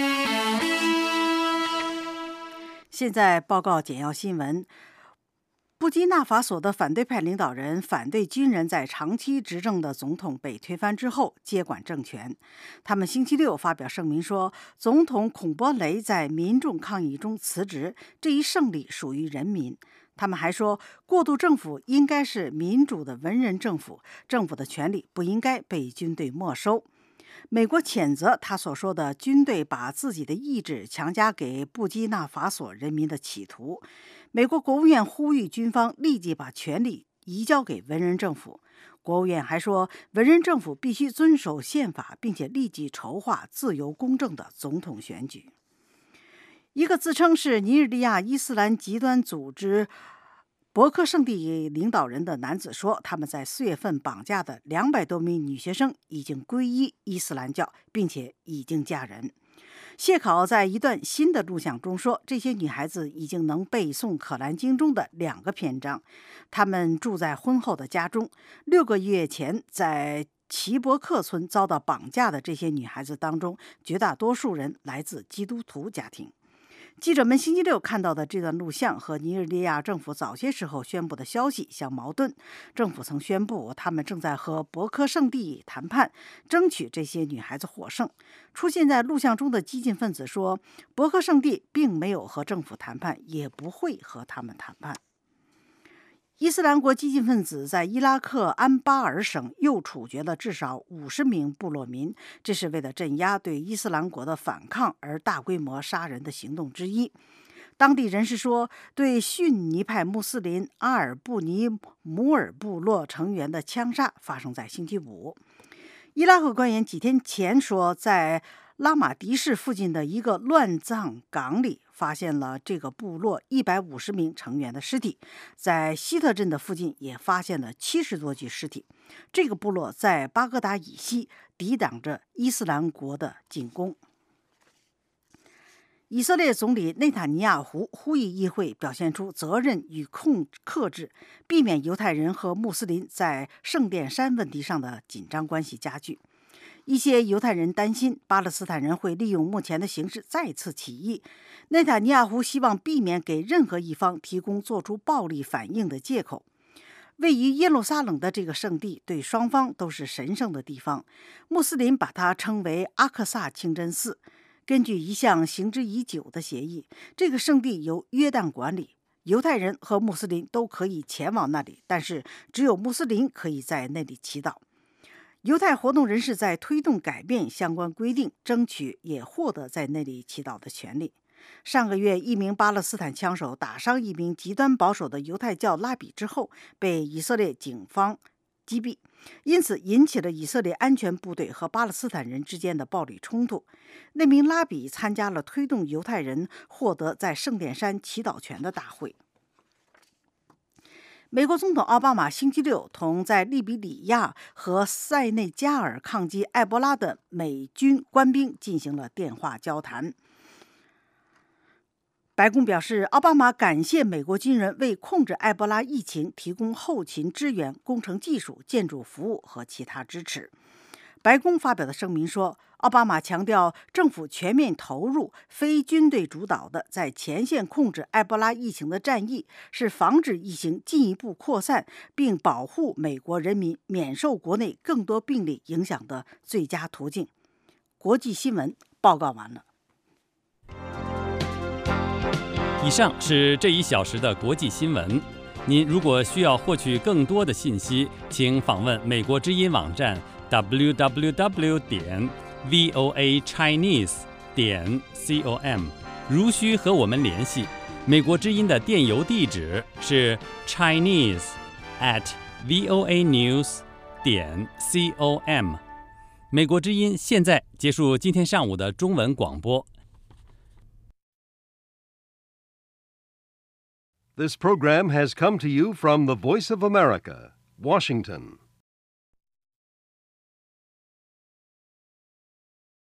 现在报告简要新闻。布基纳法索的反对派领导人反对军人在长期执政的总统被推翻之后接管政权。他们星期六发表声明说，总统孔波雷在民众抗议中辞职，这一胜利属于人民。他们还说，过渡政府应该是民主的文人政府，政府的权力不应该被军队没收。美国谴责他所说的军队把自己的意志强加给布基纳法索人民的企图。美国国务院呼吁军方立即把权力移交给文人政府。国务院还说，文人政府必须遵守宪法，并且立即筹划自由公正的总统选举。一个自称是尼日利亚伊斯兰极端组织伯克圣地领导人的男子说，他们在4月份绑架的200多名女学生已经皈依伊斯兰教，并且已经嫁人。谢考在一段新的录像中说，这些女孩子已经能背诵《可兰经》中的2个篇章。她们住在婚后的家中。6个月前，在齐伯克村遭到绑架的这些女孩子当中，绝大多数人来自基督徒家庭。记者们星期六看到的这段录像和尼日利亚政府早些时候宣布的消息相矛盾。政府曾宣布他们正在和伯克圣地谈判，争取这些女孩子获胜。出现在录像中的激进分子说，伯克圣地并没有和政府谈判，也不会和他们谈判。伊斯兰国激进分子在伊拉克安巴尔省又处决了至少50名部落民，这是为了镇压对伊斯兰国的反抗而大规模杀人的行动之一。当地人士说，对逊尼派穆斯林阿尔布尼姆尔部落成员的枪杀发生在星期五。伊拉克官员几天前说，在拉马迪市附近的一个乱葬岗里发现了这个部落150名成员的尸体，在希特镇的附近也发现了70多具尸体。这个部落在巴格达以西，抵挡着伊斯兰国的进攻。以色列总理内塔尼亚胡呼吁议会表现出责任与克制，避免犹太人和穆斯林在圣殿山问题上的紧张关系加剧。一些犹太人担心巴勒斯坦人会利用目前的形势再次起义。内塔尼亚胡希望避免给任何一方提供做出暴力反应的借口。位于耶路撒冷的这个圣地对双方都是神圣的地方，穆斯林把它称为阿克萨清真寺。根据一项行之已久的协议，这个圣地由约旦管理，犹太人和穆斯林都可以前往那里，但是只有穆斯林可以在那里祈祷。犹太活动人士在推动改变相关规定，争取也获得在那里祈祷的权利。上个月，一名巴勒斯坦枪手打伤一名极端保守的犹太教拉比之后，被以色列警方击毙，因此引起了以色列安全部队和巴勒斯坦人之间的暴力冲突。那名拉比参加了推动犹太人获得在圣殿山祈祷权的大会。美国总统奥巴马星期六同在利比里亚和塞内加尔抗击埃博拉的美军官兵进行了电话交谈。白宫表示，奥巴马感谢美国军人为控制埃博拉疫情提供后勤支援、工程技术、建筑服务和其他支持。白宫发表的声明说，奥巴马强调政府全面投入非军队主导的在前线控制埃博拉疫情的战役，是防止疫情进一步扩散并保护美国人民免受国内更多病例影响的最佳途径。国际新闻报告完了。 以上是这1小时的国际新闻。您如果需要获取更多的信息，请访问美国之音网站 www.voachinese.com。如需和我们联系，美国之音的电邮地址是 chinese@voanews.com。 voa.com。美国之音现在结束今天上午的中文广播。 This program has come to you from the Voice of America, Washington.